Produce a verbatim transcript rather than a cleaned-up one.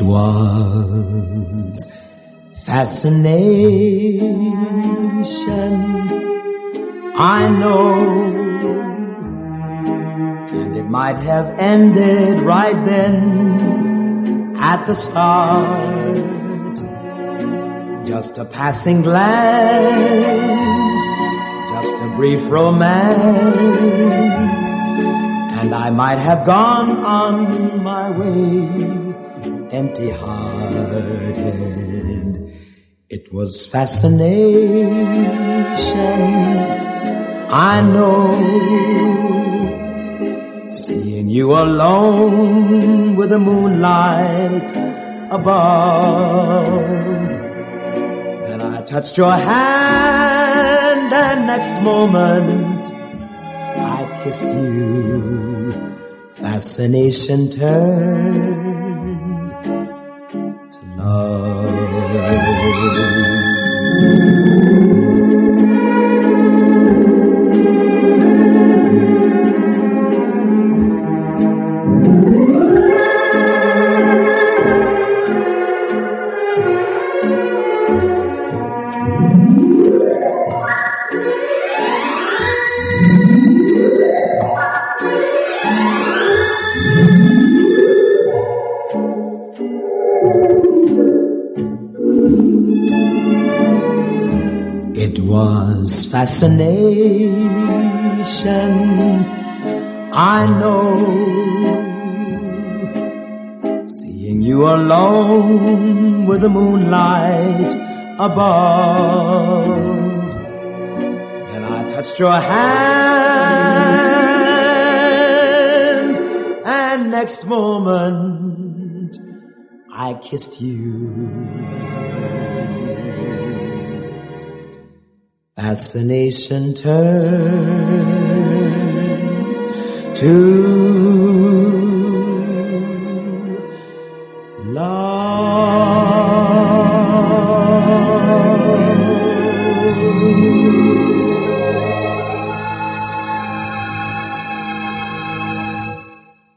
was fascination, I know, and it might have ended right then at the start. Just a passing glance, just a brief romance, and I might have gone on my way empty-hearted. It was fascination, I know, seeing you alone with the moonlight above. Then I touched your hand, and next moment I kissed you. Fascination turned to love. It was fascination, I know, seeing you alone with the moonlight above. Then I touched your hand, and next moment I kissed you. Fascination turned to